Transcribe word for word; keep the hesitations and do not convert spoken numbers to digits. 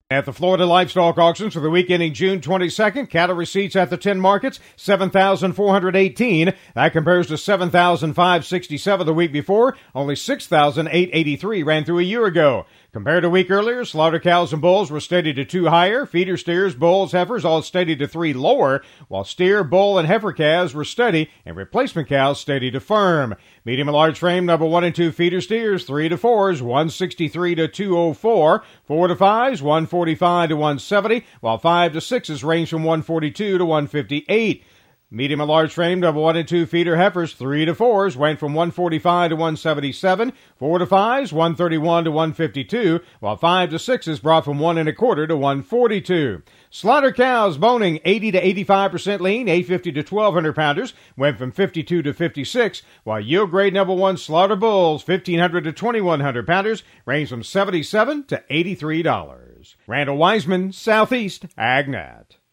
At the Florida Livestock Auctions for the week ending June twenty-second, cattle receipts at the ten markets, seven thousand four hundred eighteen. That compares to seven thousand five hundred sixty-seven the week before. Only six thousand eight hundred eighty-three ran through a year ago. Compared to a week earlier, slaughter cows and bulls were steady to two higher. Feeder steers, bulls, heifers all steady to three lower, while steer, bull, and heifer calves were steady, and replacement cows steady to firm. Medium and large frame number one and two feeder steers, three to fours, one sixty-three to two oh four. Four to fives, one forty-five to one seventy, while five to sixes range from one forty-two to one fifty-eight. Medium and large frame number one and two feeder heifers, three to fours, went from one forty-five to one seventy-seven. Four to fives, one thirty-one to one fifty-two, while five to sixes brought from one and a quarter to one forty-two. Slaughter cows boning eighty to eighty-five percent lean, eight fifty to twelve hundred pounders, went from fifty-two to fifty-six, while yield grade number one slaughter bulls, fifteen hundred to twenty-one hundred pounders, range from seventy-seven to eighty-three dollars. Randall Wiseman, Southeast AgNet.